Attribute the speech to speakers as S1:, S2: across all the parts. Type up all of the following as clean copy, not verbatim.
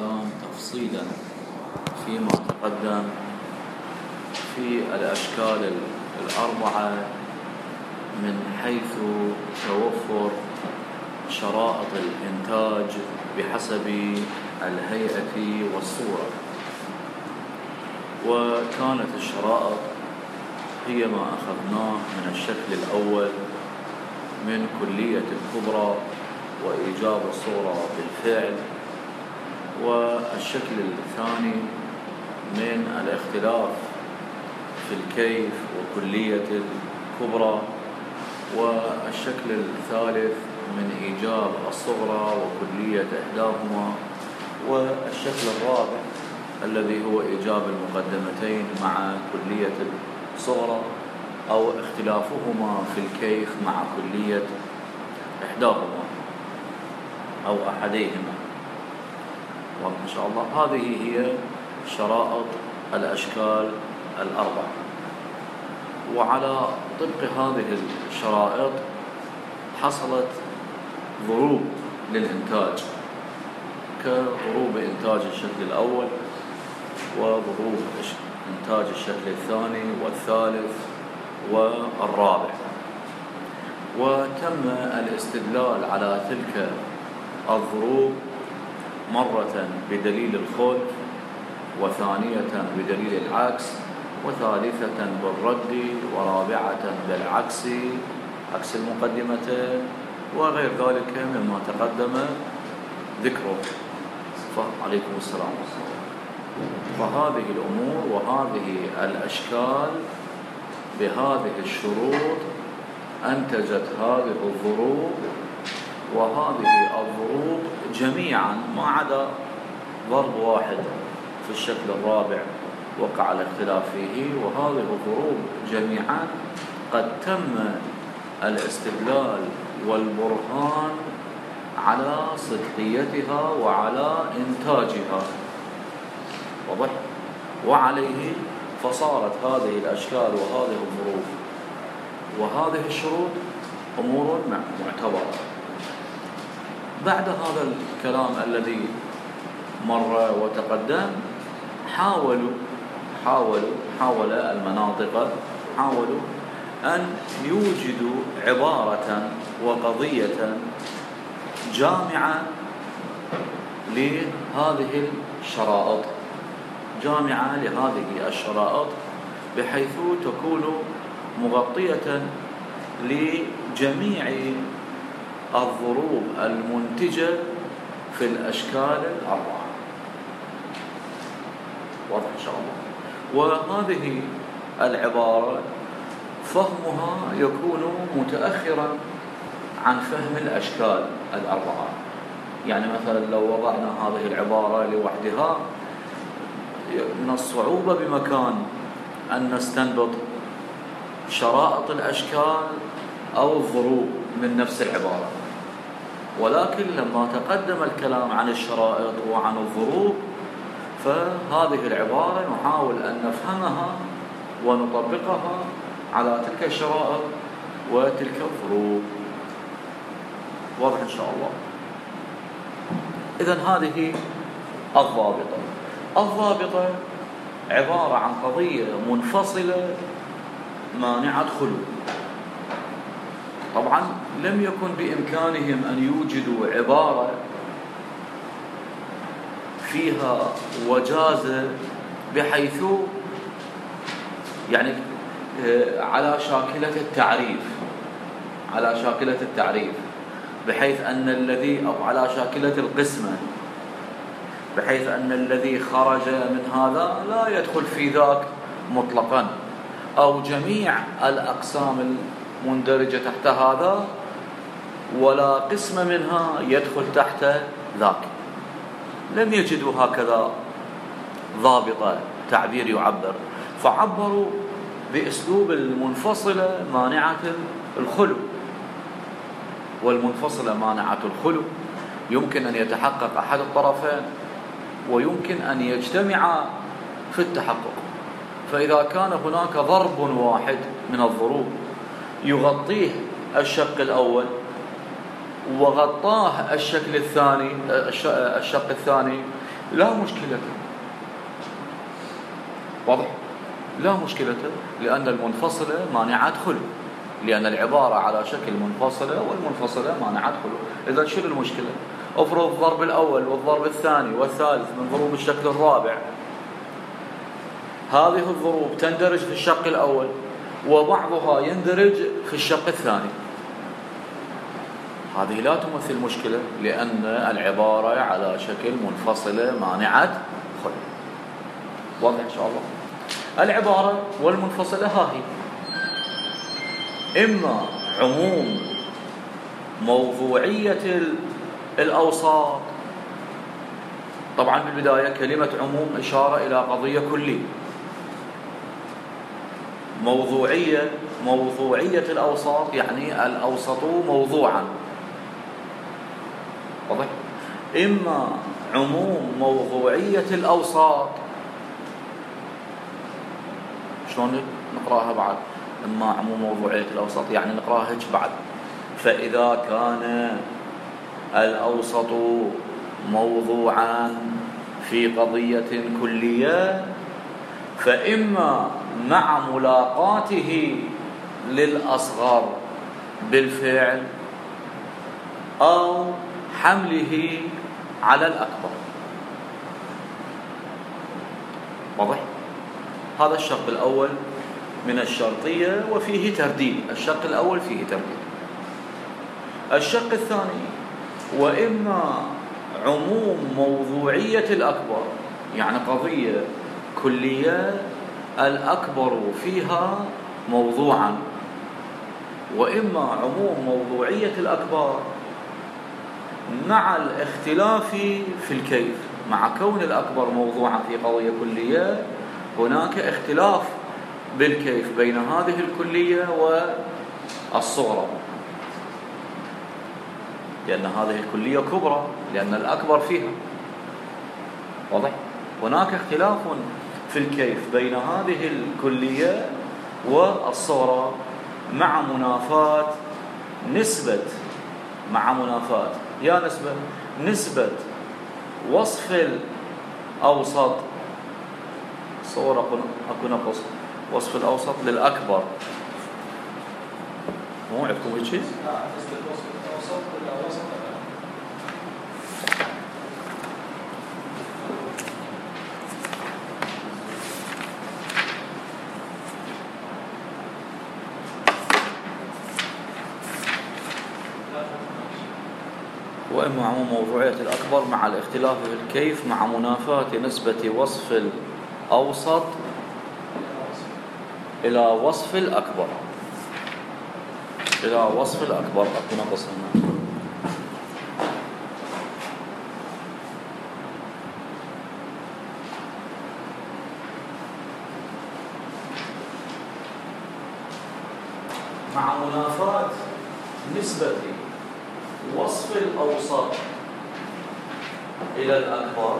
S1: الكلام تفصيلا فيما تقدم في الأشكال الأربعة من حيث توفر شرائط الإنتاج بحسب الهيئة والصورة. وكانت الشرائط هي ما أخذناه من الشكل الأول من كلية الكبرى وإيجاب الصورة بالفعل، والشكل الثاني من الاختلاف في الكيف وكلية الكبرى، والشكل الثالث من إيجاب الصغرى وكلية إحداهما، والشكل الرابع الذي هو إيجاب المقدمتين مع كلية الصغرى أو اختلافهما في الكيف مع كلية إحداهما أو أحديهما. وإن شاء الله هذه هي شرائط الأشكال الأربعة. وعلى طبق هذه الشرائط حصلت ضروب للإنتاج كضروب إنتاج الشكل الأول وضروب إنتاج الشكل الثاني والثالث والرابع. وتم الاستدلال على تلك الضروب مرة بدليل الخلف، وثانية بدليل العكس، وثالثة بالرد، ورابعة بالعكس عكس المقدمتين، وغير ذلك مما تقدم ذكره. فعليكم السلام. فهذه الأمور وهذه الأشكال بهذه الشروط أنتجت هذه الضروب، وهذه الضروب جميعا ما عدا ضرب واحد في الشكل الرابع وقع الاختلاف فيه، وهذه الضروب جميعا قد تم الاستدلال والبرهان على صدقيتها وعلى إنتاجها، واضح؟ وعليه فصارت هذه الأشكال وهذه الضروب وهذه الشروط أمور معتبرة. بعد هذا الكلام الذي مر وتقدم حاول المناطق أن يوجدوا عبارة وقضية جامعة لهذه الشرائط بحيث تكون مغطية لجميع الضروب المنتجة في الأشكال الأربعة. واضح إن شاء الله. وهذه العبارة فهمها يكون متأخرا عن فهم الأشكال الأربعة. يعني مثلا لو وضعنا هذه العبارة لوحدها من الصعوبة بمكان أن نستنبط شرائط الأشكال أو الضروب من نفس العبارة، ولكن لما تقدم الكلام عن الشرائط وعن الضروب فهذه العبارة نحاول أن نفهمها ونطبقها على تلك الشرائط وتلك الضروب. واضح إن شاء الله. إذن هذه الضابطة عبارة عن قضية منفصلة مانعة خلو. طبعا لم يكن بإمكانهم أن يوجدوا عبارة فيها وجازة بحيث يعني على شاكلة التعريف بحيث أن الذي أو على شاكلة القسمة بحيث أن الذي خرج من هذا لا يدخل في ذاك مطلقا، أو جميع الأقسام المندرجة تحت هذا ولا قسم منها يدخل تحت ذاك. لم يجدوا هكذا ضابطة تعبير يعبر، فعبروا بأسلوب المنفصلة مانعة الخلو. والمنفصلة مانعة الخلو يمكن أن يتحقق أحد الطرفين ويمكن أن يجتمع في التحقق. فإذا كان هناك ضرب واحد من الضروب يغطيه الشق الأول وغطاه الشق الثاني لا مشكلة. واضح؟ لا مشكلة، لأن المنفصلة مانعة خلو، لأن العبارة على شكل منفصلة والمنفصلة مانعة خلو. إذا شنو المشكلة؟ افرض الضرب الأول والضرب الثاني والثالث من ضروب الشكل الرابع، هذه الضروب تندرج في الشق الأول وبعضها يندرج في الشق الثاني، هذه لا تمثل مشكلة، لأن العبارة على شكل منفصلة مانعة خلو. واضح إن شاء الله؟ العبارة والمنفصلة ها هي: إما عموم موضوعية الأوساط. طبعا بالبداية كلمة عموم إشارة إلى قضية كلية. موضوعية الأوساط يعني الأوسط موضوعا. واضح؟ إما عموم موضوعية الأوساط، شلون نقراها بعد؟ إما عموم موضوعية الأوسط يعني نقراها هيك بعد: فإذا كان الأوسط موضوعا في قضية كلية، فإما مع ملاقاته للأصغر بالفعل أو حمله على الأكبر. واضح؟ هذا الشق الأول من الشرطية وفيه ترديد. الشق الأول فيه ترديد. الشق الثاني: وإما عموم موضوعية الأكبر، يعني قضية كلية الأكبر فيها موضوعا، وإما عموم موضوعية الأكبر مع الاختلاف في الكيف. مع كون الأكبر موضوعا في قضية كلية هناك اختلاف بالكيف بين هذه الكلية والصغرى، لأن هذه الكلية كبرى لأن الأكبر فيها. واضح؟ هناك اختلاف في الكيف بين هذه الكلية والصغرى مع منافاة نسبة وصف الأوسط. صور أكو نقص وصف الأوسط للأكبر. مو عندكم هيك شيء؟ وإما عموم موضوعية الأكبر مع الاختلاف في الكيف مع منافاة نسبة وصف الأوسط إلى وصف الأكبر. أكو نقص هنا. مع منافاة نسبة وصف الأوسط إلى الأكبر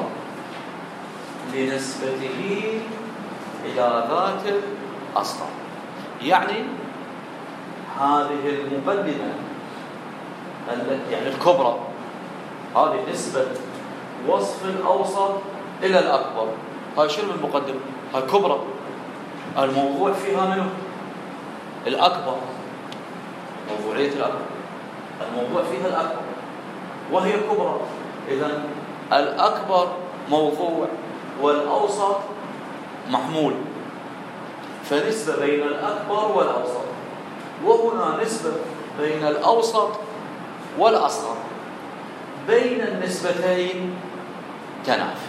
S1: لنسبته إلى ذات الأصغر. يعني هذه المقدمة يعني الكبرى، هذه نسبة وصف الأوسط إلى الأكبر. هاي شنو المقدمة؟ هاي كبرى، الموضوع فيها منه الأكبر، موضوعية الأكبر، الموضوع فيها الأكبر وهي كبرى. إذن الأكبر موضوع والأوسط محمول، فنسبة بين الأكبر والأوسط، وهنا نسبة بين الأوسط والأصغر. بين النسبتين تنافي.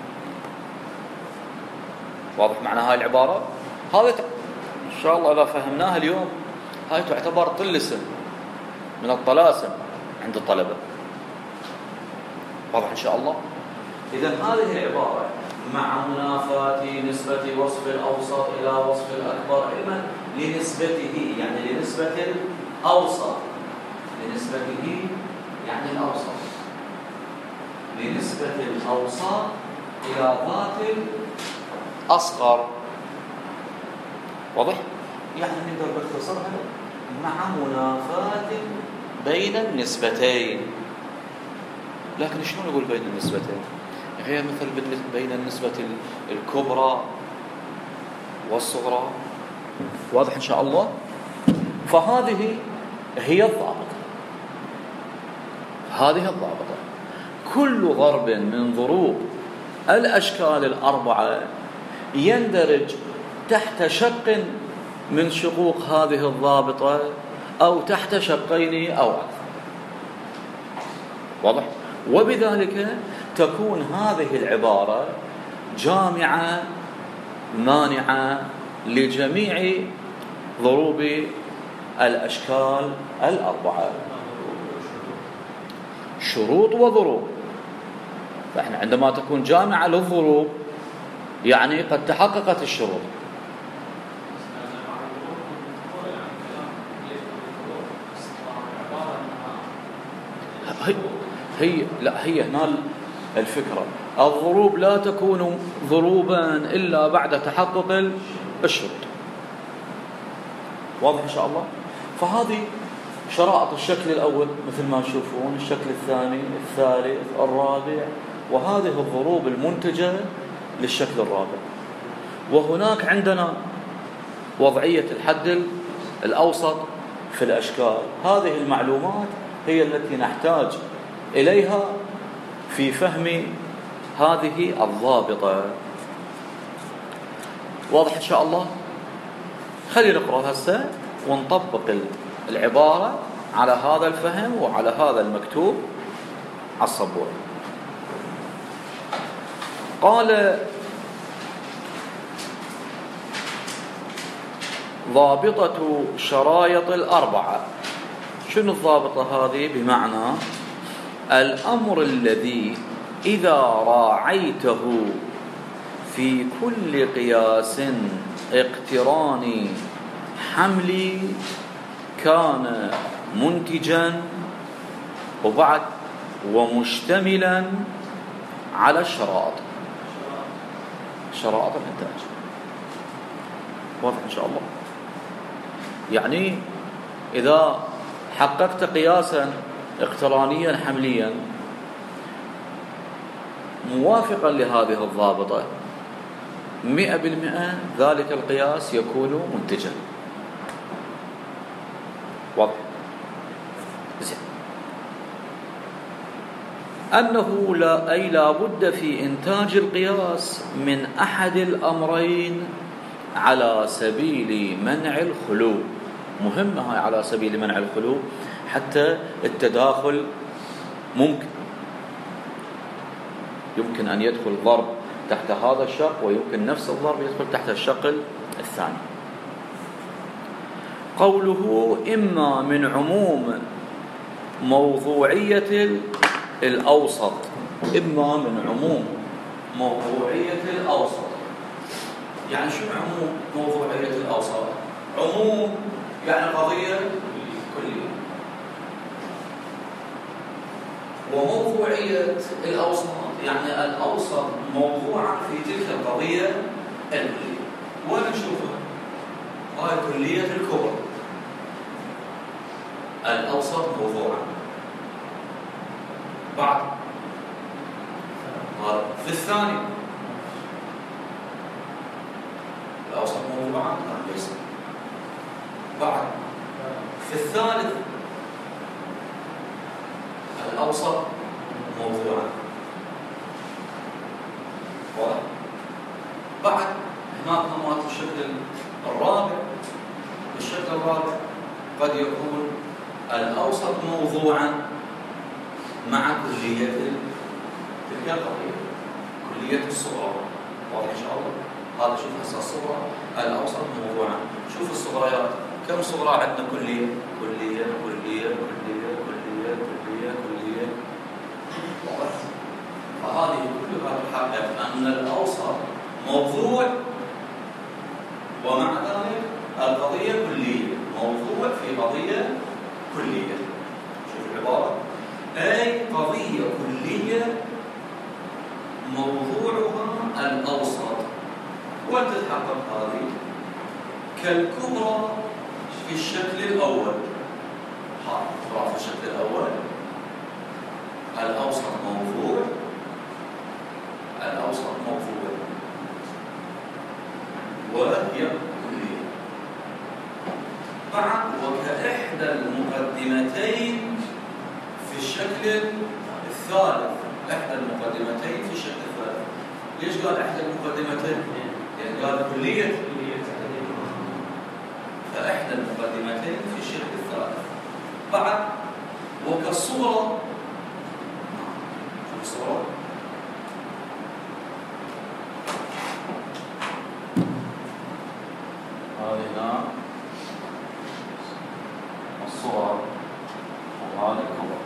S1: واضح معنى هاي العبارة؟ هذا إن شاء الله إذا فهمناها اليوم هاي تعتبر طلسم من الطلاسم عند الطلبة. واضح إن شاء الله؟ إذن هذه العبارة مع منافاة نسبة وصف الأوسط إلى وصف الأكبر علما لنسبته، يعني لنسبة الأوسط، لنسبته يعني الأوسط، لنسبة الأوسط إلى ذات الأصغر. واضح؟ يعني نقدر باختصارها مع منافاة بين النسبتين. لكن شلون نقول بين النسبتين؟ هي مثل بين النسبة الكبرى والصغرى. واضح إن شاء الله؟ فهذه هي الضابطة، هذه الضابطة. كل ضرب من ضروب الأشكال الأربعة يندرج تحت شق من شقوق هذه الضابطة أو تحت شقين أو أكثر. واضح؟ وبذلك تكون هذه العبارة جامعة مانعة لجميع ضروب الأشكال الأربعة. شروط وضروب. فإحنا عندما تكون جامعة للضروب يعني قد تحققت الشروط. هي هنا الفكرة. الضروب لا تكون ضروبا إلا بعد تحقق الشروط. واضح إن شاء الله؟ فهذه شرائط الشكل الأول مثل ما تشوفون، الشكل الثاني، الثالث، الرابع، وهذه الضروب المنتجة للشكل الرابع. وهناك عندنا وضعية الحد الأوسط في الأشكال. هذه المعلومات هي التي نحتاج إليها في فهم هذه الضابطة. واضح إن شاء الله؟ خلينا نقرأ هسه ونطبق العبارة على هذا الفهم وعلى هذا المكتوب على السبورة. قال: ضابطة شرايط الأربعة. شنو الضابطة هذه؟ بمعنى الأمر الذي إذا راعيته في كل قياس اقتراني حملي كان منتجا وبعد ومشتملا على الشرائط، شرائط الإنتاج. واضح إن شاء الله؟ يعني إذا حققت قياسا اقترانيا حمليا موافقا لهذه الضابطة 100% ذلك القياس يكون منتجا. واضح؟ زين. أنه لا بد في إنتاج القياس من أحد الأمرين على سبيل منع الخلو. مهمة هاي على سبيل منع الخلو، حتى التداخل يمكن أن يدخل ضرب تحت هذا الشق ويمكن نفس الضرب يدخل تحت الشق الثاني. قوله إما من عموم موضوعية الأوسط. إما من عموم موضوعية الأوسط. يعني شو عموم موضوعية الأوسط؟ عموم يعني قضية كلية، وموضوعية الأوسط يعني الأوسط موضوعا في تلك القضية الكلية. ونشوفها هاي كلية الكبرى، الأوسط موضوعا. بعد في الثاني الأوسط موضوعا ليس. بعد في الثالث الأوسط موضوعا. بعد هناك نمط الشكل الرابع. الشكل الرابع قد يكون الأوسط موضوعا مع كلية تلك القضية، كلية الصغرى. واضح إن شاء الله؟ هذا شوف هسه الصغرى الأوسط موضوعا. شوف الصغريات كم صغرى عندنا؟ كلية كلية كلية كلية كلية كلية كلية. فهذه كلها تحقق أن الأوسط موضوع ومع ذلك القضية كلية، موضوع في قضية كلية. شوف العبارة، أي قضية كلية موضوعها الأوسط. وتتحقق هذه كالكبرى في الشكل الأول. في الشكل الأول الأوسط موضوع المقدمتين في الشكل الثالث. إحدى المقدمتين في الشكل الثالث. ليش قال إحدى المقدمتين؟ يعني قال كلية، فإحدى المقدمتين في الشكل الثالث. بعد وكالصغرى، شوف الصغرى، هذه هنا الصغرى وهذه الكبرى.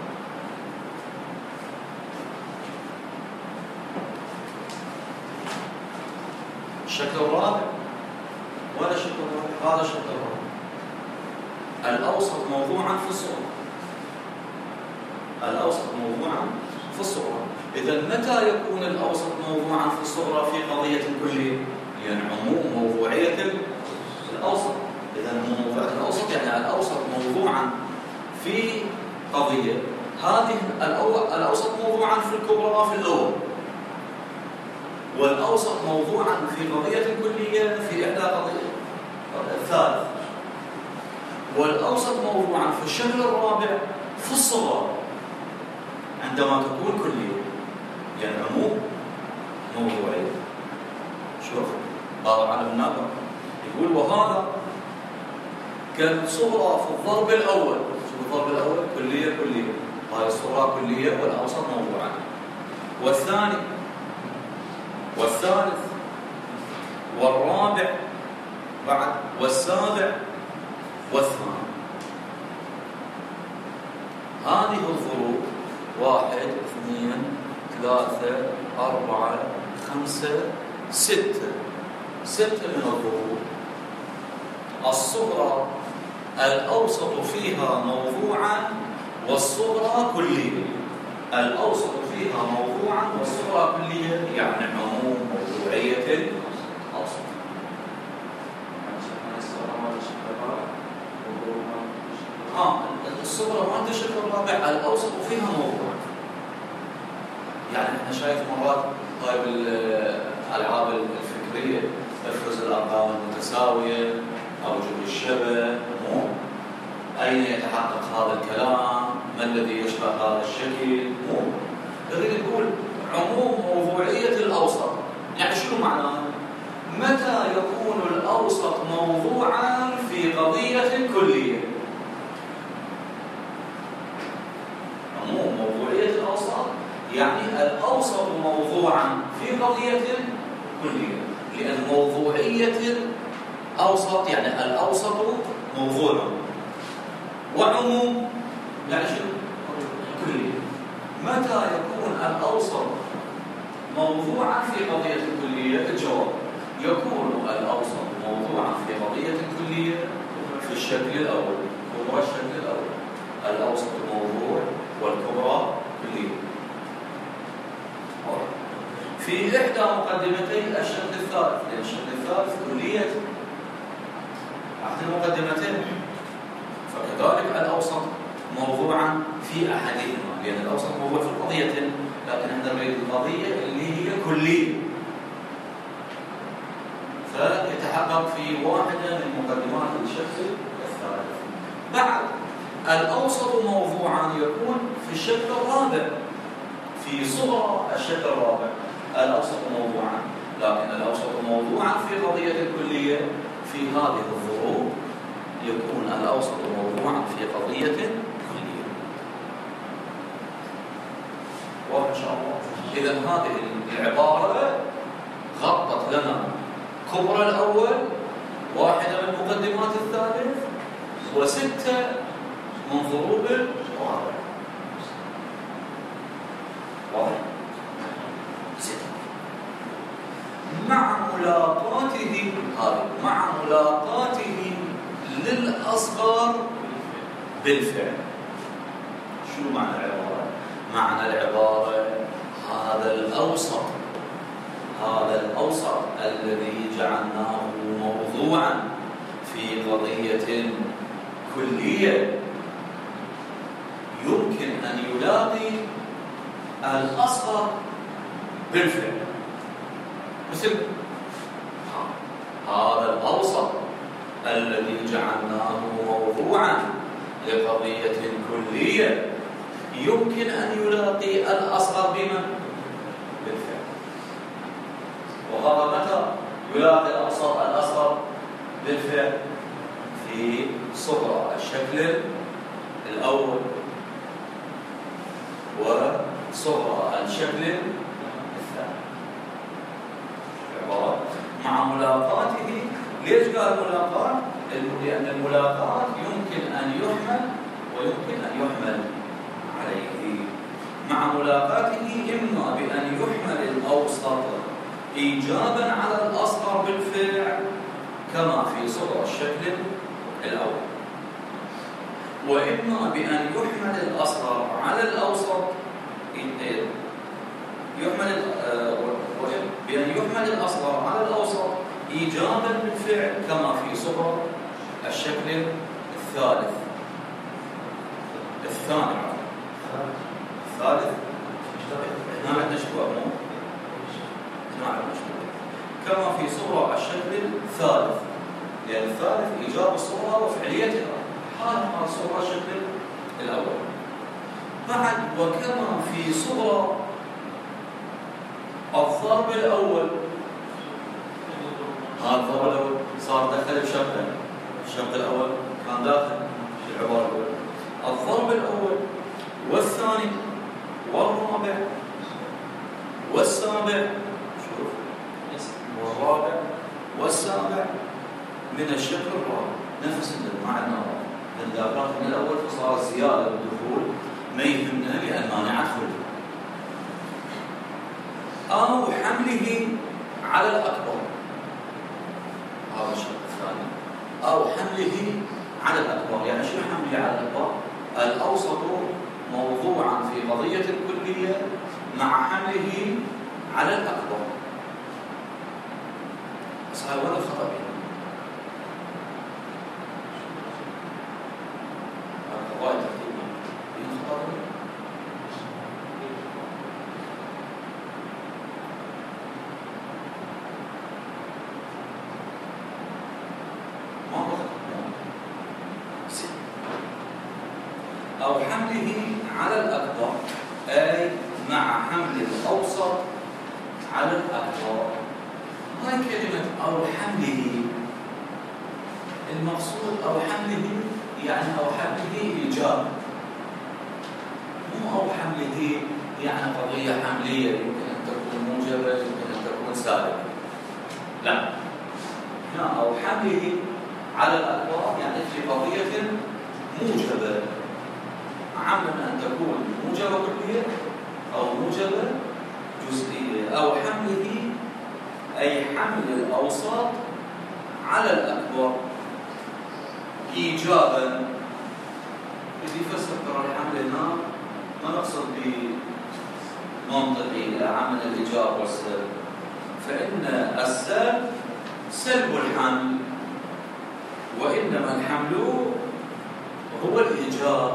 S1: الشكل الرابع ولا الشكل الرابع؟ هذا الشكل الرابع. الأوسط موضوعا في الصغرى. الأوسط موضوعا في الصغرى. إذا متى يكون الأوسط موضوعا في الصغرى في قضية كلية؟ يعني عموم موضوعية الأوسط. إذا موضوع الأوسط يعني الأوسط موضوعا في قضية. هذه الأوسط موضوعا في الكبرى في الأول، والأوسط موضوعا في قضية كلية في إحدى قضية الثالث، والأوسط موضوعا في الشكل الرابع في الصغرى عندما تكون كلية، يعني عموم موضوعي. شوف ضرب على النابع يقول وهذا كالصغرى في الضرب الأول. شوف الضرب الأول كلية كلية، هاي الصغرى كلية والأوسط موضوعا. والثاني والثالث والرابع بعد والسابع والثامن. هذه الظروف 1 2 3 4 5 6 من الظروف. الصغرى الأوسط فيها موضوعا والصغرى كلية. الأوسط فيها موضوعا والصغرى كلية، يعني عموم موضوعية الأوسط. الصغرى ما عندها الشكل الرابع، الأوسط فيها موضوع. يعني احنا شايف مرات طيب الألعاب الفكرية افرز الأرقام المتساوية أو جبر الشبه، أين يتحقق هذا الكلام؟ ما الذي يشبه هذا الشكل؟ نريد نقول عموم موضوعية الأوسط. يعني شنو معناه؟ متى يكون الأوسط موضوعا في قضية كلية؟ عموم موضوعية الأوسط يعني الأوسط موضوعا في قضية كلية، لأن موضوعية الأوسط يعني الأوسط موضوع، وعموم يعني شنو؟ كلية. متى يكون الأوسط موضوعا في قضية كلية؟ الجواب يكون الأوسط موضوعا في قضية كلية في الشكل الأول. كبرى الشكل الأول، الأوسط موضوع والكبرى كلية. في إحدى مقدمتي الشكل الثالث، لأن الشكل الثالث كلية أحد المقدمتين، فكذلك الأوسط موضوعا في أحدهما، لأن الأوسط موضوع في القضية، لكن احنا نريد القضية اللي هي كلية، فيتحقق في واحدة من مقدمات الشكل الثالث. بعد الأوسط موضوعا يكون في الشكل الرابع، في صغرى الشكل الرابع الأوسط موضوعا، لكن الأوسط موضوعا في قضية الكلية في هذه الظروف يكون الأوسط موضوعا في قضية كلية. واضح إن شاء الله؟ إذا هذه العبارة غطت لنا كبرى الأول، واحدة من مقدمات الثالث، وستة من ضروب الرابع. واضح؟ مع ملاقاته هذه مع ملاقاته للأصغر بالفعل. شو معنى العبارة؟ معنى العبارة هذا الأوسط الذي جعلناه موضوعا في قضية كلية يمكن أن يلاقي الأصغر بالفعل. مثل هذا الأوسط الذي جعلناه موضوعا لقضية كلية يمكن أن يلاقي الأصغر بمن؟ بالفعل. وهذا متى يلاقي الأصغر بالفعل؟ في صغرى الشكل الأول وصغرى الشكل الثاني. مع ملاقاته. ليش قال ملاقاة؟ لأن الملاقاة يمكن أن يحمل ويمكن أن يحمل عليه. مع ملاقاته إما بأن يحمل الأوسط إيجابا على الأصغر بالفعل كما في صغرى الشكل الأول، وإما بأن يحمل الأصغر على الأوسط بأن يحمل الأصغر على الأوسط إيجابا بالفعل كما في صغرى الشكل الثالث الثاني الثالث. هنا عندنا شباب هنا عندنا شباب كما في صغرى الشكل الثالث، لأن الثالث إيجاب الصغرى وفعليتها حالها صغرى الشكل الأول. بعد وكما في صغرى الضرب الأول. هذا الضرب الأول صار دخل بشقين، الشق الأول كان داخل في العبارة الأولى. الضرب الأول والثاني والرابع والسابع، شوف، والرابع والسابع من الشق الرابع نفس ما عندنا من ذاكرات من الأول، فصار زيادة بالدخول ما يهمنا لأن ما ندخل. أو حمله على الأكبر، هذا الشق الثاني. أو حمله على الأكبر، يعني شو حمله على الأكبر؟ الأوسط موضوعا في قضية الكلية مع حمله على الأكبر. بس هذا ولا خطأ هنا. القضايا ترتيبها هنا خطأ. أو حمله على الأكبر، أي مع حمل الأوسط على الأكبر. هاي كلمة أو حمله، المقصود أو حمله يعني أو حمله إيجاب، مو أو حمله يعني قضية حملية يمكن أن تكون موجبة يمكن أن تكون سالبة. لا، هنا أو حمله على الأكبر يعني في قضية موجبة، عملا أن تكون موجبة كلية أو موجبة جزئية. أو حمله أي حمل الأوسط على الأكبر إيجابا. إذا يفسر ترى الحمل هنا ما نقصد بمنطقي عمل الإيجاب والسلب، فإن السلب سلب الحمل، وإنما الحمل هو الإيجاب.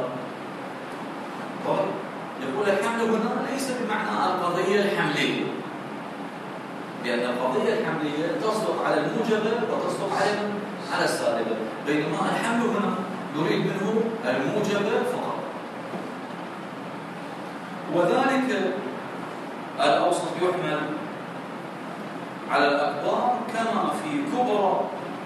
S1: يقول الحمل هنا ليس بمعنى القضية الحملية، لأن القضية الحملية تصدق على الموجبة وتصدق على السالبة، بينما الحمل هنا نريد منه الموجبة فقط. وذلك الأوسط يحمل على الأكبر كما في كبرى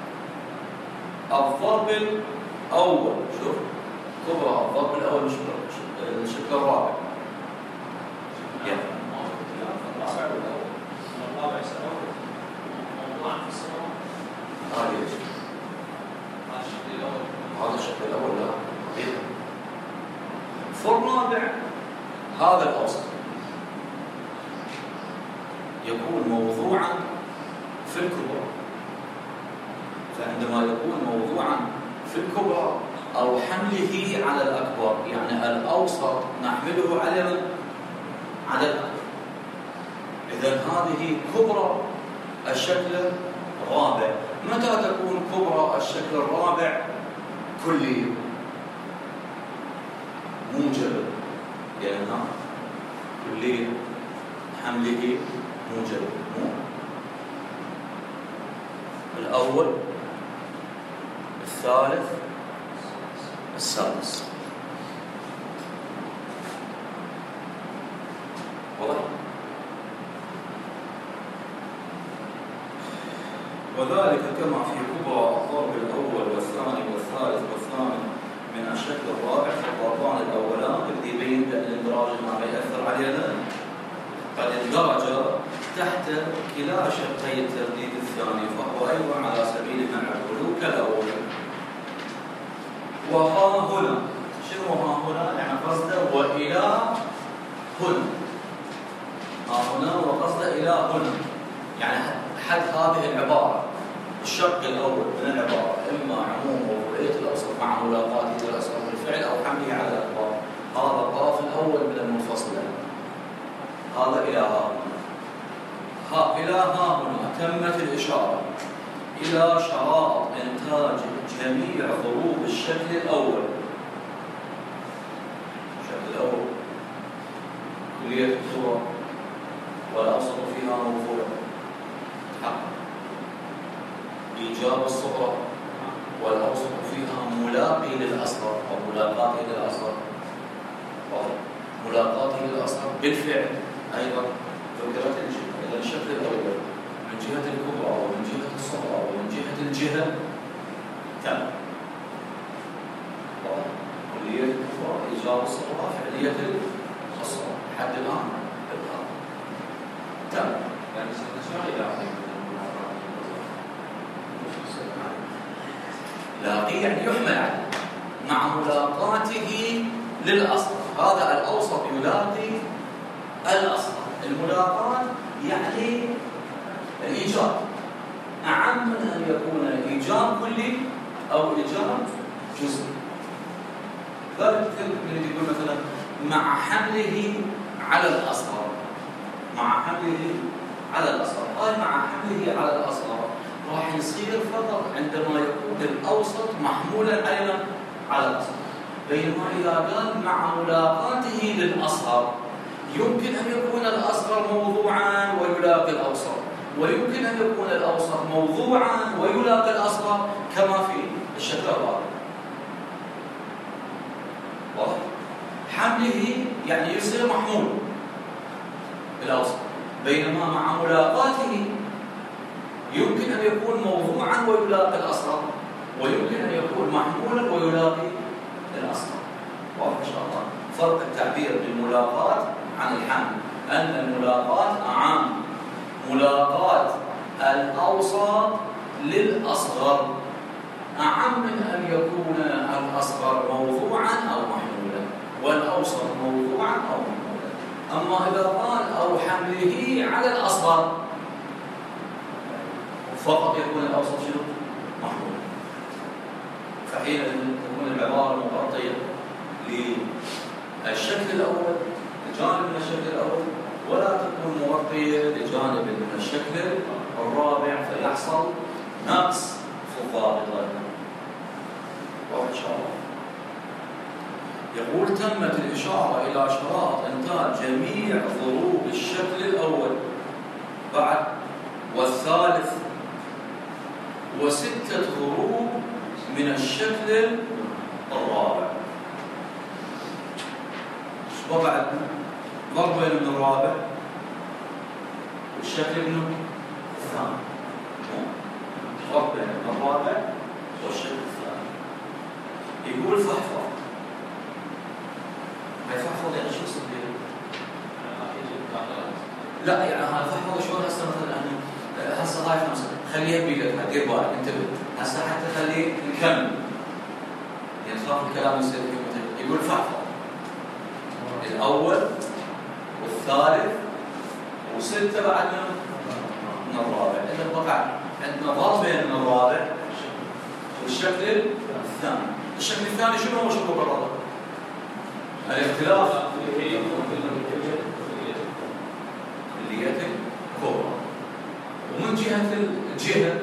S1: الضرب الأول. شوف، كبرى الضرب الأول الشكل الرابع. هذا الشكل الأول لا حقيقة. فالرابع هذا الأوسط يكون موضوعا في الكبرى، فعندما يكون موضوعا في الكبرى أو حمله على الأكبر يعني الأوسط نحمله على الأكبر. إذن هذه كبرى الشكل الرابع. متى تكون كبرى الشكل الرابع كلية موجبة؟ لأنها كلية حمله موجبة. الأول الثالث السادس. واضح؟ وذلك كما في كبرى الضرب الأول والثاني والثالث والثامن من الشكل الرابع. فالضربان الأولان اللي يبين الاندراج ما يأثر علينا قد اندرج تحت كلا شقي الترديد الثاني، فهو أيضا على سبيل منع الغلو كالأول. وها هنا، شنو ها هنا؟ يعني قصده وإلى هنا. ها هنا وقصده إلى هنا، يعني حد هذه العبارة الشق الأول من العبارة إما عموم وضعية الأوسط مع ملاقاته للأصغر بالفعل أو حمله على الأكبر. هذا الطرف الأول من المنفصلة، هذا إلى ها هنا. إلى ها هنا تمت الإشارة إلى شرائط إنتاج جميع ضروب الشكل الأول. الشكل الأول كلية الصورة والأوسط فيها موضوع إيجاب الصغرى والأوسط فيها ملاقي للأصغر أو ملاقاته للأصغر. ملاقاته للأصغر بالفعل أيضا ذكرت الجهة. إذا الشكل الأول من جهة الكبرى ومن جهة الصغرى ومن جهة الجهة تم. كلية الكبرى إيجاب الصغرى فعلية الصغرى حد الآن تم.
S2: يعني سنشاهد
S1: لاقي يعني يحمل عليه مع ملاقاته للأصغر. هذا الأوسط يلاقي الأصغر. الملاقاة يعني الإيجاب، أعم من أن يكون إيجاب كلي أو إيجاب جزئي. ذلك اللي يقول مثلا مع حمله على الأصغر، مع حمله على الأصغر. هاي مع حمله على الأصغر راح يصير فقط عندما يكون الأوسط محمولا أيضا على الأصغر. بينما إذا كان مع ملاقاته للأصغر يمكن أن يكون الأصغر موضوعا ويلاقي الأوسط، ويمكن أن يكون الأوسط موضوعا ويلاقي الأصغر كما في الشكل الرابع. واضح؟ حمله يعني يصير محمول الأوسط، بينما مع ملاقاته يمكن أن يكون موضوعا ويلاقي الأصغر، ويمكن أن يكون محمولا ويلاقي الأصغر. واضح إن شاء الله؟ فرق التعبير بالملاقاة عن الحمل أن الملاقاة أعم. ملاقاة الأوسط للأصغر أعم من أن يكون الأصغر موضوعا أو محمولا والأوسط موضوعا أو محمولا. أما إذا قال أو حمله على الأصغر فقط يكون الأوسط شنو؟ محمول. فحين تكون العبارة مغطية للشكل الأول، لجانب من الشكل الأول، ولا تكون مغطية لجانب من الشكل الرابع، فيحصل نقص في الضابطة. وإن شاء الله يقول تمت الإشارة إلى شرائط إنتاج جميع ضروب الشكل الأول بعد والثالث وستة ضروب من الشكل الرابع. شو بعد؟ ضربين من الرابع والشكل من الثاني. ضربين من الرابع والشكل الثاني. يقول فحفظ. هاي فحفظ يعني شو يصير؟ لا يعني هاي فحفظ شلون هسه مثلا هسه هاي خمسة خليها بيدك، دير بالك انتبه هسه حتى خليه نكمل يعني خاف الكلام يصير فيه. يقول فحفظ الأول والثالث وستة بعد من الرابع. إذا بقى عندنا ضربين من الرابع والشكل الثاني. الشكل الثاني شنو هو شكل الرابع؟ الاختلاف كلية الكبرى. ومن جهة الجهة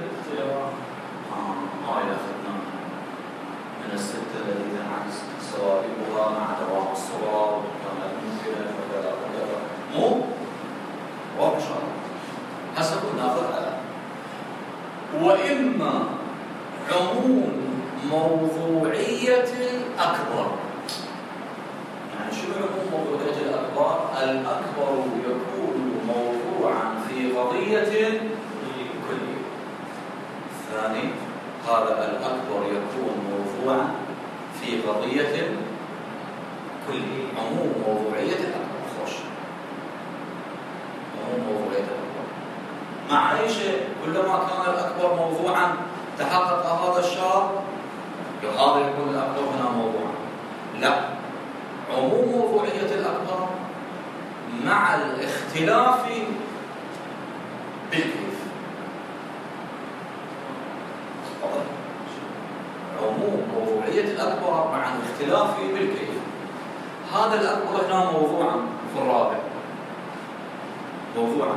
S1: هاي أخذناها من الستة التي تنعكس سوابقها مع دوام الصغرى وكانت ممكنة وكذا وكذا. مو واضح إن شاء الله. حسب ناخذ على وإما عموم موضوعية الأكبر. يعني شو عموم موضوعية الأكبر؟ الأكبر يكون موضوعا في قضية كلية. الثاني هذا الأكبر يكون موضوعا في قضية كلية. عموم موضوعية الأكبر. خوش عموم موضوعية الأكبر مع أي شيء كلما كان الأكبر موضوعا تحقق هذا الشرط هذا يكون الأكبر هنا موضوعا. لا، عموم موضوعية الأكبر مع الاختلاف بالكيف. عموم موضوعية الأكبر مع الاختلاف بالكيف. هذا الأكبر هنا موضوعا في الرابع موضوعا.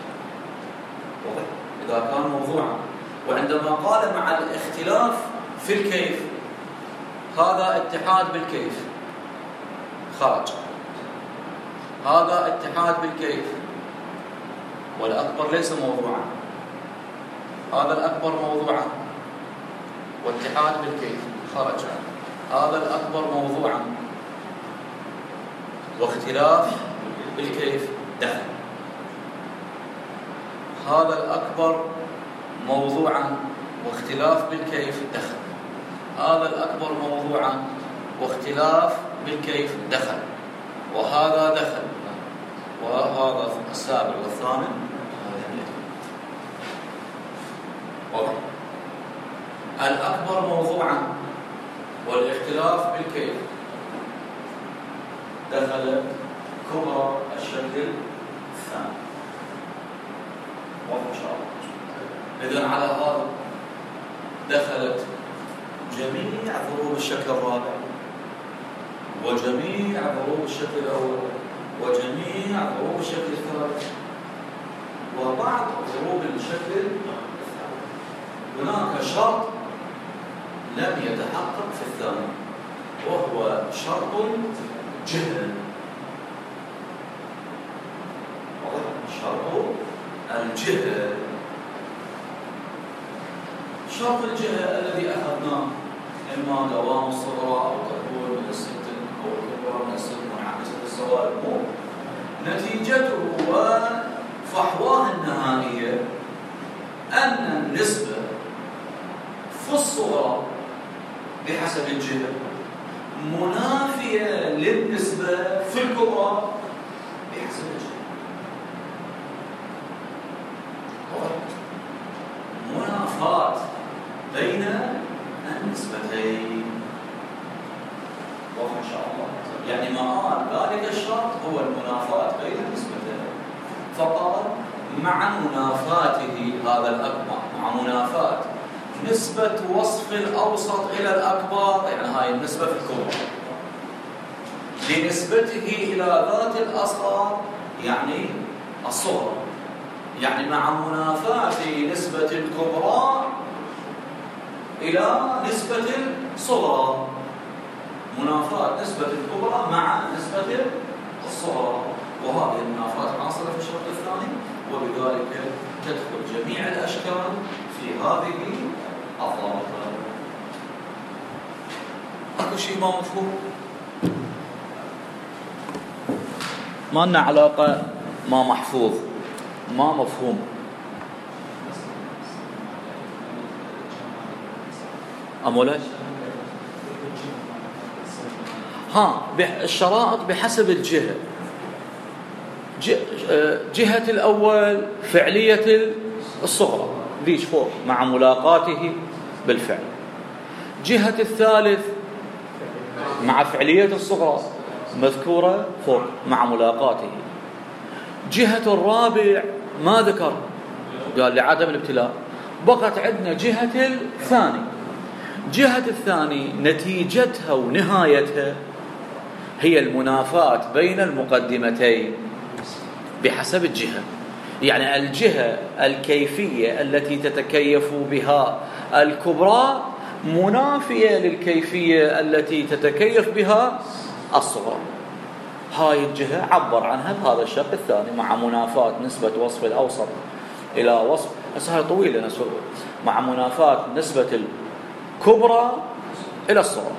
S1: إذا كان موضوعا وعندما قال مع الاختلاف في الكيف هذا اتحاد بالكيف خرج. هذا اتحاد بالكيف والأكبر ليس موضوعا. هذا الأكبر موضوعا واتحاد بالكيف خرج. هذا الأكبر موضوعا واختلاف بالكيف دخل. هذا الأكبر موضوعا واختلاف بالكيف دخل. هذا الأكبر موضوعا واختلاف بالكيف دخل. وهذا دخل. وهذا السابع والثامن واضح. الأكبر موضوعا والاختلاف بالكيف دخل كبرى الشكل الثاني. واضح إن شاء الله. إذن على هذا دخلت جميع ضروب الشكل الرابع وجميع ضروب الشكل الأول وجميع ضروب الشكل الثالث وبعض ضروب الشكل الثالث. هناك شرط لم يتحقق في الثاني وهو شرط الجهة. شرط الجهة. شرط الجهة الذي أخذناه إما دوام الصغرى أو تكون من الست أو الكبرى من الست منعكسة الزوال مو نتيجته وفحواه النهائية أن النسبة في الصغرى بحسب الجهة منافية للنسبة في الكبرى بحسب الجهة. منافاة بين النسبتين. واضح إن شاء الله. يعني مآل ذلك الشرط هو المنافاة بين النسبتين. فقال مع منافاته هذا الأكبر مع منافاة نسبة وصف الأوسط إلى الأكبر يعني هاي النسبة في الكبرى لنسبته إلى ذات الأصغر يعني الصغرى. يعني مع منافاة نسبة الكبرى إلى نسبة الصغرى. منافاة نسبة الكبرى مع نسبة الصغرى. وهذه المنافاة حاصلة في الشرط الثاني وبذلك تدخل جميع الأشكال في هذه الضابط. أكو شيء ما مفهوم؟ ما لنا علاقة ما محفوظ ما مفهوم. أمولاي الشرائط بحسب الجهة. جهة الأول فعلية الصغرى ذيش فوق مع ملاقاته بالفعل. جهة الثالث مع فعلية الصغرى مذكورة فوق مع ملاقاته. جهة الرابع ما ذكر قال لعدم الابتلاء. بقت عندنا جهة الثاني. جهة الثاني نتيجتها ونهايتها هي المنافاة بين المقدمتين بحسب الجهة. يعني الجهة الكيفية التي تتكيف بها الكبرى منافية للكيفية التي تتكيف بها الصغرى. هاي الجهة عبر عنها بهذا الشق الثاني مع منافاة نسبة وصف الأوسط إلى وصف هاي طويلة مع منافاة نسبة الكبرى إلى الصغرى.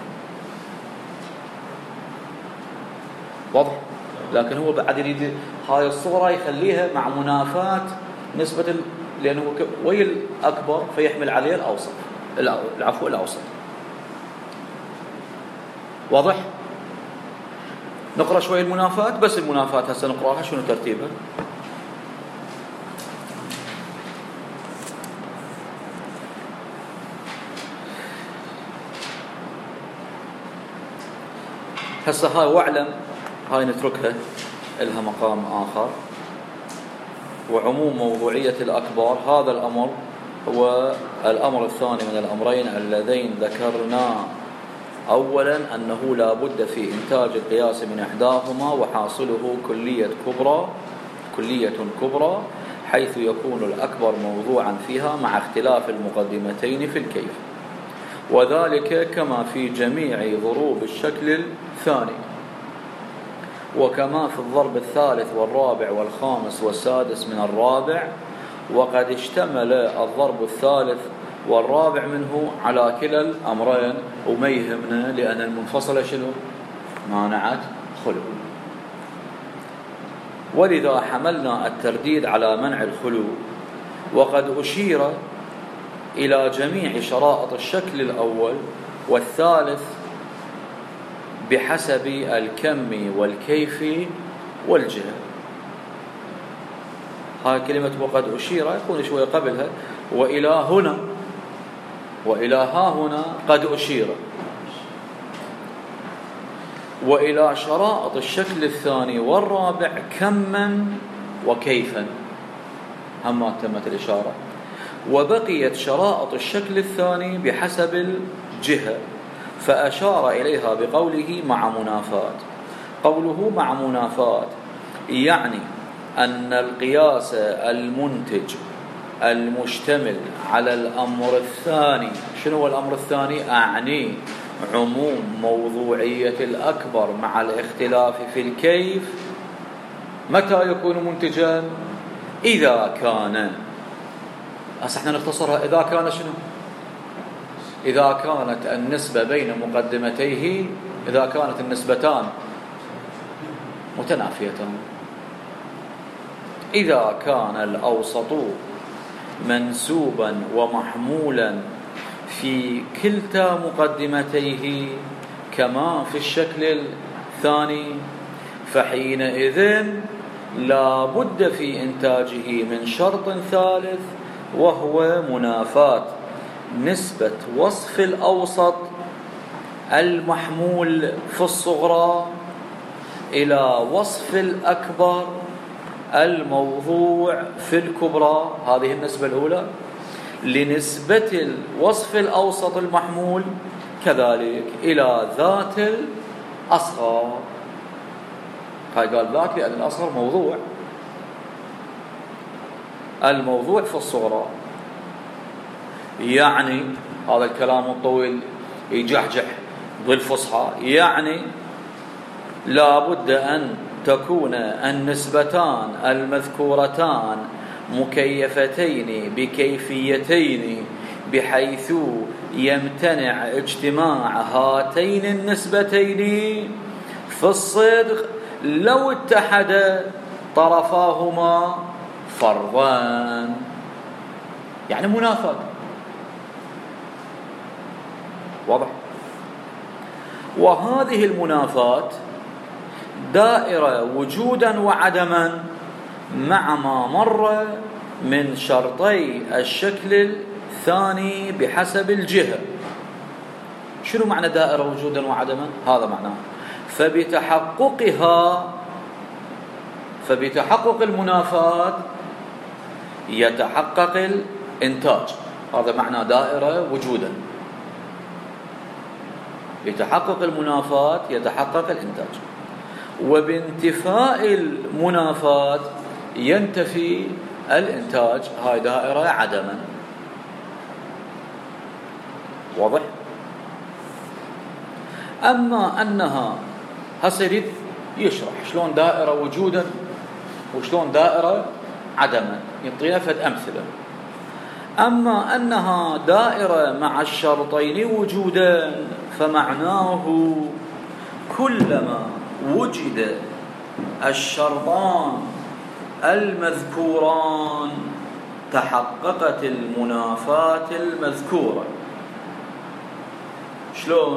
S1: واضح؟ لكن هو بعد يريد هاي الصغرى يخليها مع منافاة نسبة لأنه وي الأكبر فيحمل عليه الأوسط، العفو الأوسط. واضح؟ نقرأ شوي المنافاة، بس المنافاة هسه نقرأها شنو ترتيبها. هسه هاي واعلم، هاي نتركها لها مقام آخر. وعموم موضوعية الأكبر، هذا الأمر هو الأمر الثاني من الأمرين اللذين ذكرنا. أولا أنه لا بد في إنتاج القياس من إحداهما، وحاصله كلية كبرى حيث يكون الأكبر موضوعا فيها مع اختلاف المقدمتين في الكيف، وذلك كما في جميع ضروب الشكل الثاني، وكما في الضرب الثالث والرابع والخامس والسادس من الرابع. وقد اشتمل الضرب الثالث والرابع منه على كلا الأمرين، وما يهمنا لأن المنفصلة شنو؟ مانعت خلو. ولذا حملنا الترديد على منع الخلو. وقد أشير إلى جميع شرائط الشكل الأول والثالث بحسب الكم والكيف والجهة. هاي كلمة وقد أشير يكون شوية قبلها وإلى هنا وإلى ها هنا قد أشير، وإلى شرائط الشكل الثاني والرابع كما وكيفا هما تمت الإشارة. وبقيت شرائط الشكل الثاني بحسب الجهة، فأشار إليها بقوله مع منافات. قوله مع منافات يعني أن القياس المنتج المشتمل على الأمر الثاني. شنو هو الأمر الثاني؟ أعني عموم موضوعية الأكبر مع الاختلاف في الكيف. متى يكون منتجا؟ إذا كان، احنا نختصرها، إذا كان شنو؟ إذا كانت النسبة بين مقدمتيه، إذا كانت النسبتان متنافيتان، إذا كان الأوسط منسوبا ومحمولا في كلتا مقدمتيه كما في الشكل الثاني، فحينئذ لا بد في إنتاجه من شرط ثالث، وهو منافاة نسبة وصف الأوسط المحمول في الصغرى إلى وصف الأكبر الموضوع في الكبرى. هذه النسبة الأولى لنسبة الوصف الأوسط المحمول كذلك إلى ذات الأصغر. هاي قال ذات لأن الأصغر موضوع، الموضوع في الصغرى. يعني هذا الكلام الطويل يجحجح بالفصحى، يعني لا بد أن تكون النسبتان المذكورتان مكيفتين بكيفيتين بحيث يمتنع اجتماع هاتين النسبتين في الصدق لو اتحد طرفاهما فرضان، يعني منافاة. واضح؟ وهذه المنافاة دائرة وجودا وعدما مع ما مر من شرطي الشكل الثاني بحسب الجهة. شنو معنى دائرة وجودا وعدما؟ هذا معناه فبتحقق المنافاة يتحقق الإنتاج. هذا معنى دائرة وجودا، بتحقق المنافاة يتحقق الإنتاج، وبانتفاء المنافاة ينتفي الإنتاج. هاي دائرة عدما. واضح؟ أما أنها هسه يشرح شلون دائرة وجودا وشلون دائرة عدما، يعطينا فد أمثلة. أما أنها دائرة مع الشرطين وجودا فمعناه كلما وجد الشرطان المذكوران تحققت المنافاة المذكورة. شلون؟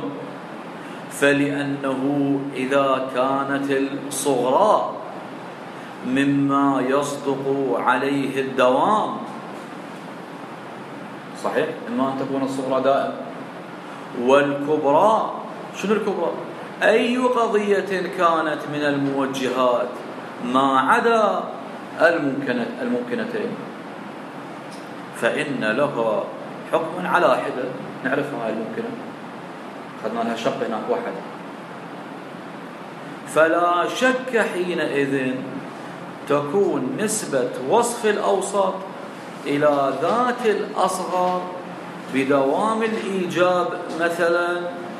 S1: فلأنه إذا كانت الصغرى مما يصدق عليه الدوام، صحيح، إما أن تكون الصغرى دائم، والكبرى، شنو الكبرى؟ أي قضية كانت من الموجهات ما عدا الممكنتين فإن لها حكم على حدة. نعرفها هاي الممكنة، أخذنا لها شق هناك واحد. فلا شك حينئذ تكون نسبة وصف الأوسط إلى ذات الأصغر بدوام الإيجاب مثلا،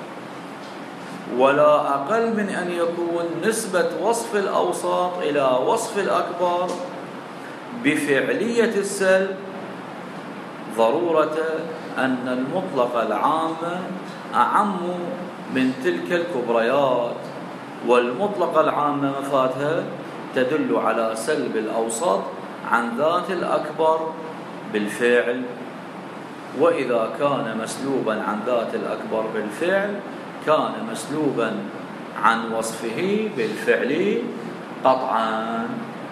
S1: ولا أقل من أن يكون نسبة وصف الأوسط إلى وصف الأكبر بفعلية السلب، ضرورة أن المطلق العام أعم من تلك الكبريات، والمطلق العام مفاتها تدل على سلب الأوسط عن ذات الأكبر بالفعل، وإذا كان مسلوبا عن ذات الأكبر بالفعل كان مسلوبا عن وصفه بالفعل قطعا،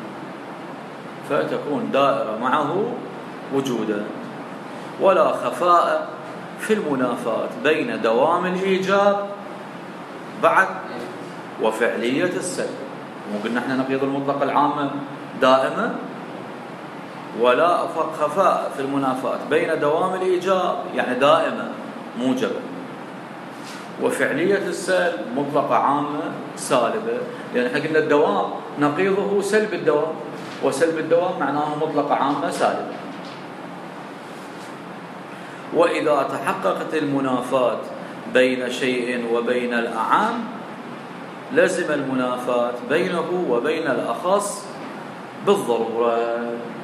S1: فتكون دائرة معه وجودا. ولا خفاء في المنافاة بين دوام الإيجاب بعد وفعلية السلب. وقلنا احنا نقيض المطلق العام دائما، ولا خفاء في المنافاة بين دوام الإيجاب يعني دائما موجبة، وفعلية السلب مطلقة عامة سالبة، لأن احنا قلنا الدوام نقيضه سلب الدوام، وسلب الدوام معناه مطلقة عامة سالبة. وإذا تحققت المنافاة بين شيء وبين الأعام لزم المنافاة بينه وبين الأخص بالضرورة.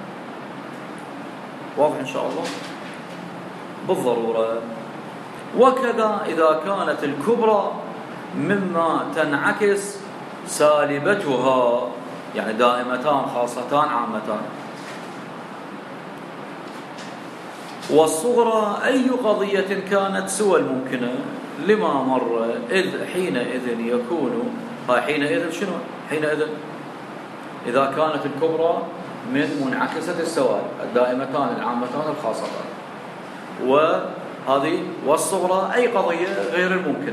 S1: واضح إن شاء الله؟ بالضرورة. وكذا إذا كانت الكبرى مما تنعكس سالبتها، يعني دائمتان خاصتان عامتان، والصغرى أي قضية كانت سوى الممكنة لما مر، إذ حينئذ يكون حينئذ شنو؟ حينئذ إذا كانت الكبرى من منعكسة السوالب الدائمتان العامتان الخاصتان، وهذه والصغرى أي قضية غير الممكنة،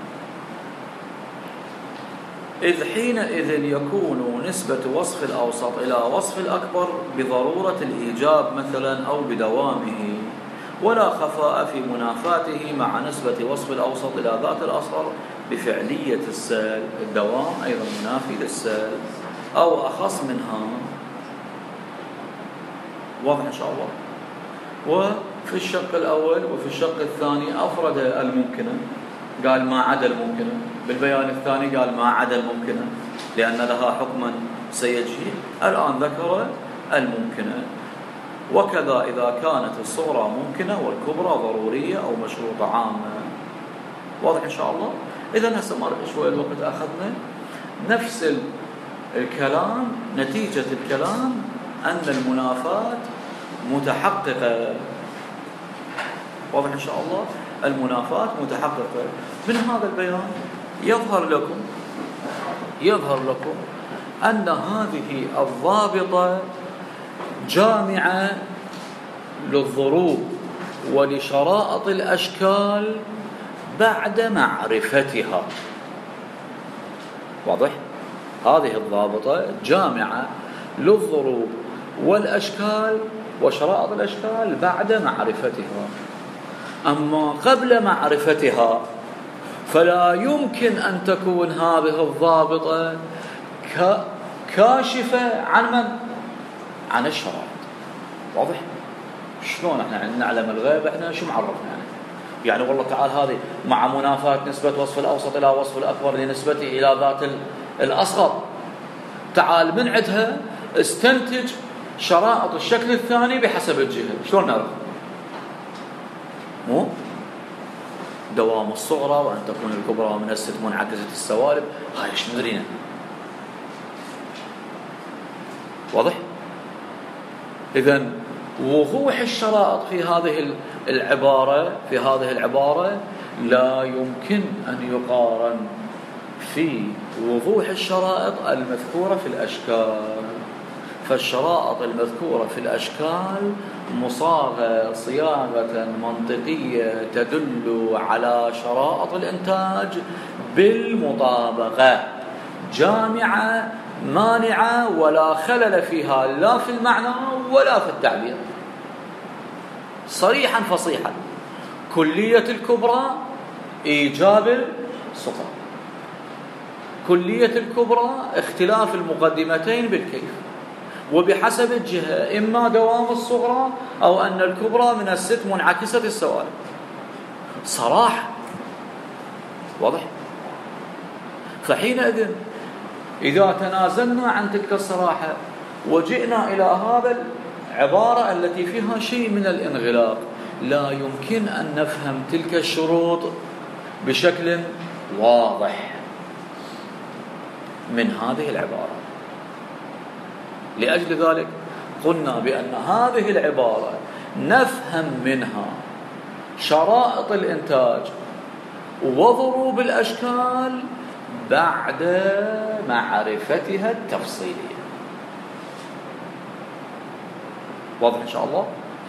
S1: إذ حينئذ يكون نسبة وصف الأوسط إلى وصف الأكبر بضرورة الإيجاب مثلا أو بدوامه، ولا خفاء في منافاته مع نسبة وصف الأوسط إلى ذات الأصغر بفعلية السلب. الدوام أيضا منافي للسلب أو أخص منها. واضح إن شاء الله؟ وفي الشق الأول وفي الشق الثاني أفرد الممكنة، قال ما عدا الممكنة، بالبيان الثاني قال ما عدا الممكنة لأن لها حكما سيجي، الآن ذكر الممكنة. وكذا إذا كانت الصغرى ممكنة والكبرى ضرورية أو مشروطة عامة. واضح إن شاء الله؟ إذن هسه ما شوية الوقت أخذنا نفس الكلام، نتيجة الكلام أن المنافاة متحققة. واضح إن شاء الله؟ المنافاة متحققة. من هذا البيان يظهر لكم أن هذه الضابطة جامعة للضروب ولشرائط الأشكال بعد معرفتها. واضح؟ هذه الضابطة جامعة للضروب والأشكال وشرائط الأشكال بعد معرفتها. أما قبل معرفتها فلا يمكن أن تكون هذه الضابطة كاشفة عن من؟ عن الشرائط. واضح؟ شلون احنا نعلم الغيب؟ احنا شو معرفنا يعني والله تعال هذه مع منافاة نسبة وصف الأوسط إلى وصف الأكبر لنسبته إلى ذات الأصغر، تعال من عندها استنتج شرائط الشكل الثاني بحسب الجهة. شلون نعرف؟ مو دوام الصغرى وأن تكون الكبرى من الست منعكسة السوالب، هاي ايش ندرينا؟ واضح؟ إذن وضوح الشرائط في هذه العبارة لا يمكن أن يقارن في وضوح الشرائط المذكورة في الأشكال. فالشرائط المذكورة في الأشكال مصاغة صياغة منطقية تدل على شرائط الإنتاج بالمطابقة، جامعة مانعة ولا خلل فيها لا في المعنى ولا في التعبير، صريحا فصيحا. كلية الكبرى إيجاب الصغرى، كلية الكبرى اختلاف المقدمتين بالكيف وبحسب الجهة، إما دوام الصغرى أو أن الكبرى من الست منعكسة السوالب، صراحة. واضح؟ فحينئذ إذا تنازلنا عن تلك الصراحة وجئنا إلى هذا العبارة التي فيها شيء من الانغلاق، لا يمكن أن نفهم تلك الشروط بشكل واضح من هذه العبارة. لأجل ذلك قلنا بأن هذه العبارة نفهم منها شرائط الإنتاج وضروب الأشكال بعد معرفتها التفصيلية. واضح إن شاء الله؟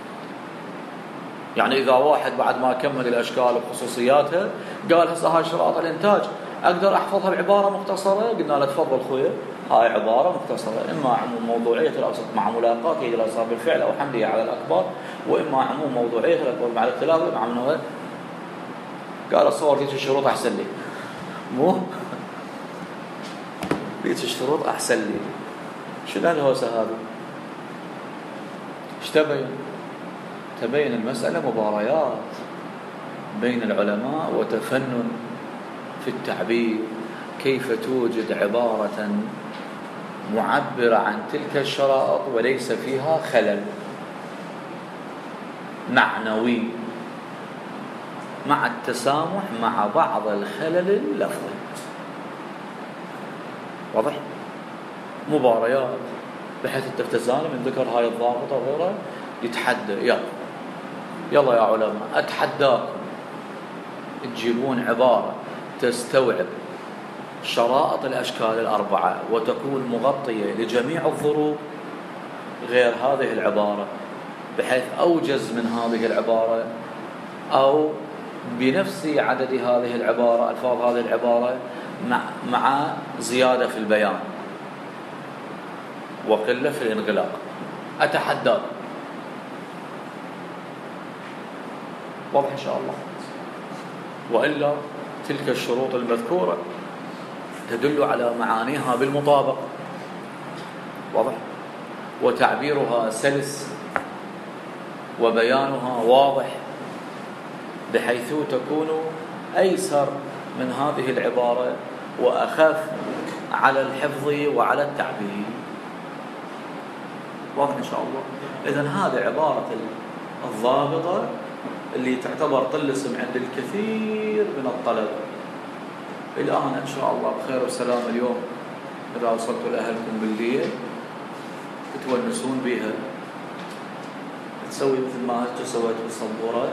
S1: يعني إذا واحد بعد ما كمل الأشكال وخصوصياتها قال هسه هاي شرائط الإنتاج أقدر أحفظها بعبارة مختصرة، قلنا له تفضل خويا، هاي عبارة مختصرة، إما عموم موضوعية الأوسط مع ملاقاته إلى صاحب الفعل أو حمله على الأكبر، وإما عموم موضوعية الأكبر مع الاختلاف مع منه. قال الصور ديك الشروط أحسن لي، مو ديك الشروط أحسن لي. شنو الهوسة هذه؟ ايش تبين؟ تبين المسألة مباريات بين العلماء وتفنن في التعبير، كيف توجد عبارة معبرة عن تلك الشرائط وليس فيها خلل معنوي مع التسامح مع بعض الخلل اللفظي. واضح؟ مباريات بحيث التفتزان من ذكر هاي الضابطة وغيرها يتحدى، يلا يا علماء أتحداكم تجيبون عبارة تستوعب شرائط الأشكال الأربعة وتكون مغطية لجميع الظروف غير هذه العبارة، بحيث أوجز من هذه العبارة أو بنفس عدد هذه العبارة، ألفاظ هذه العبارة مع زيادة في البيان وقلة في الانغلاق. أتحداكم. واضح إن شاء الله؟ وإلا تلك الشروط المذكورة تدل على معانيها بالمطابقة، واضح، وتعبيرها سلس وبيانها واضح، بحيث تكون أيسر من هذه العبارة وأخف على الحفظ وعلى التعبير. واضح إن شاء الله؟ إذن هذه عبارة الضابطة اللي تعتبر طلسم عند الكثير من الطلبة. الآن إن شاء الله بخير وسلام اليوم إذا وصلتوا لأهلكم بالليل تتونسون بها، تسوي مثل ما أنت سويت بالسبورة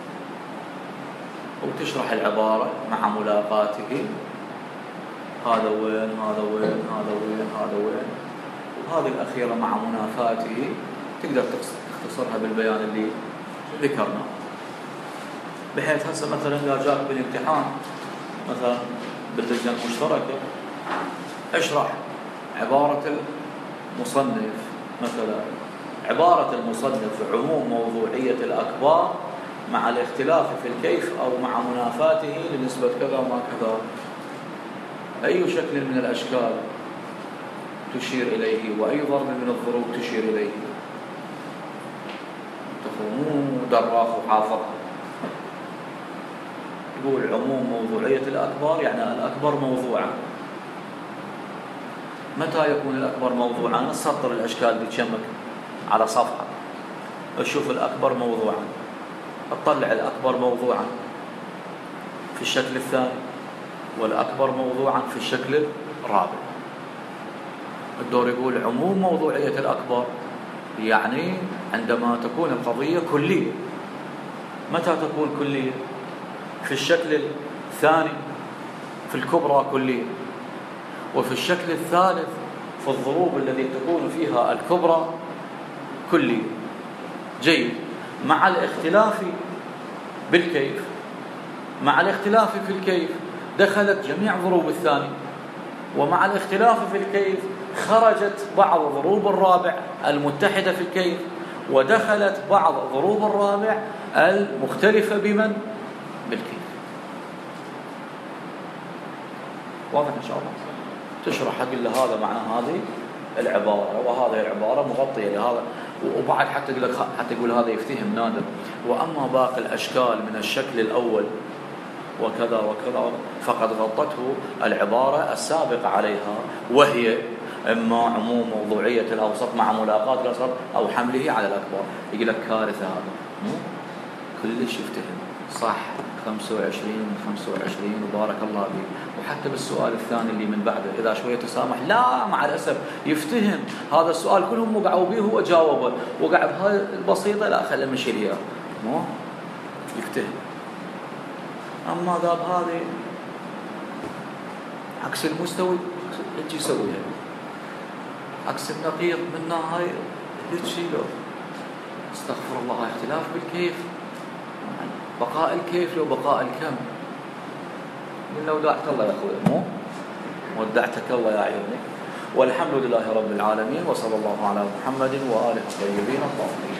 S1: وتشرح العبارة مع ملاقاته، هذا وين هذا وين هذا وين هذا وين، وهذه الأخيرة مع منافاته تقدر تختصرها بالبيان اللي ذكرناه. بحيث هسه مثلا إذا جاك بالامتحان مثلا باللجنة المشتركة اشرح عبارة المصنف، مثلا عبارة المصنف عموم موضوعية الأكبار مع الاختلاف في الكيف أو مع منافاته لنسبة كذا ما كذا، أي شكل من الأشكال تشير إليه وأي ضرب من الضروب تشير إليه، تفهمون دراخ وحافظ. يقول عموم موضوعية الأكبر يعني الأكبر موضوعا. متى يكون الأكبر موضوعا؟ نسطر الأشكال بتشمك على صفحة، أشوف الأكبر موضوعا. تطلع الأكبر موضوعا في الشكل الثاني والأكبر موضوعا في الشكل الرابع. الدور يقول عموم موضوعية الأكبر يعني عندما تكون القضية كلية. متى تكون كلية؟ في الشكل الثاني في الكبرى كلية، وفي الشكل الثالث في الضروب التي تكون فيها الكبرى كلية. جيد. مع الاختلاف بالكيف، مع الاختلاف في الكيف دخلت جميع ضروب الثاني، ومع الاختلاف في الكيف خرجت بعض ضروب الرابع المتحدة في الكيف، ودخلت بعض ضروب الرابع المختلفة بمن؟ بالكيف. واضح إن شاء الله؟ تشرح أقول له هذا معنى هذه العبارة، وهذه العبارة مغطية لهذا، وبعد حتى يقول هذا يفتهم نادر. وأما باقي الأشكال من الشكل الأول وكذا وكذا فقد غطته العبارة السابقة عليها، وهي إما عموم موضوعية الأوسط مع ملاقاة الأصغر أو حمله على الأكبر. يقول لك كارثة هذا، كلش يفتهم صح 25 من 25 وبارك الله به. وحتى بالسؤال الثاني اللي من بعده إذا شوية تسامح، لا مع الأسف يفتهم هذا السؤال كلهم وقعوا به هو جاوبه، وقع بهاي البسيطة لا خلينا نشيل إياه، مو يفتهم. أما ذاب هذه عكس المستوي يجي يسويها، عكس النقيض منها هاي يتشيله. استغفر الله، اختلاف بالكيف، بقاء الكيف لو بقاء الكم. من لو دعت الله يا أخوي، مو ودعتك الله يا عيوني. والحمد لله رب العالمين، وصلى الله على محمد وآله الطيبين الطاهرين.